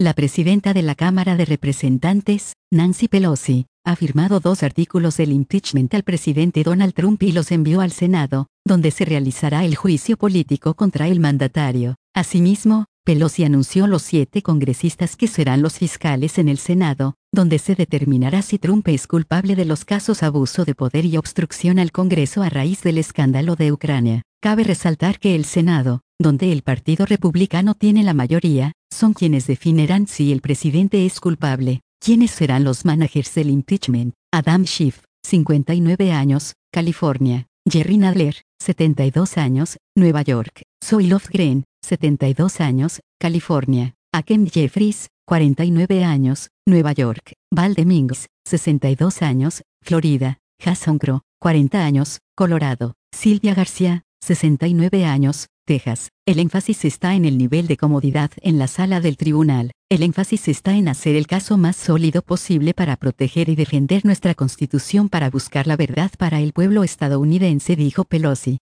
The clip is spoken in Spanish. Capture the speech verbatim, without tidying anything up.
La presidenta de la Cámara de Representantes, Nancy Pelosi, ha firmado dos artículos del impeachment al presidente Donald Trump y los envió al Senado, donde se realizará el juicio político contra el mandatario. Asimismo, Pelosi anunció los siete congresistas que serán los fiscales en el Senado, donde se determinará si Trump es culpable de los casos abuso de poder y obstrucción al Congreso a raíz del escándalo de Ucrania. Cabe resaltar que el Senado, donde el Partido Republicano tiene la mayoría, son quienes definirán si el presidente es culpable. ¿Quiénes serán los managers del impeachment? Adam Schiff, cincuenta y nueve años, California. Jerry Nadler, setenta y dos años, Nueva York. Zoe Lofgren, setenta y dos años, California. Hakeem Jeffries, cuarenta y nueve años, Nueva York. Val Demings, sesenta y dos años, Florida. Jason Crow, cuarenta años, Colorado. Silvia García, sesenta y nueve años, Texas. El énfasis está en el nivel de comodidad en la sala del tribunal. El énfasis está en hacer el caso más sólido posible para proteger y defender nuestra Constitución para buscar la verdad para el pueblo estadounidense, dijo Pelosi.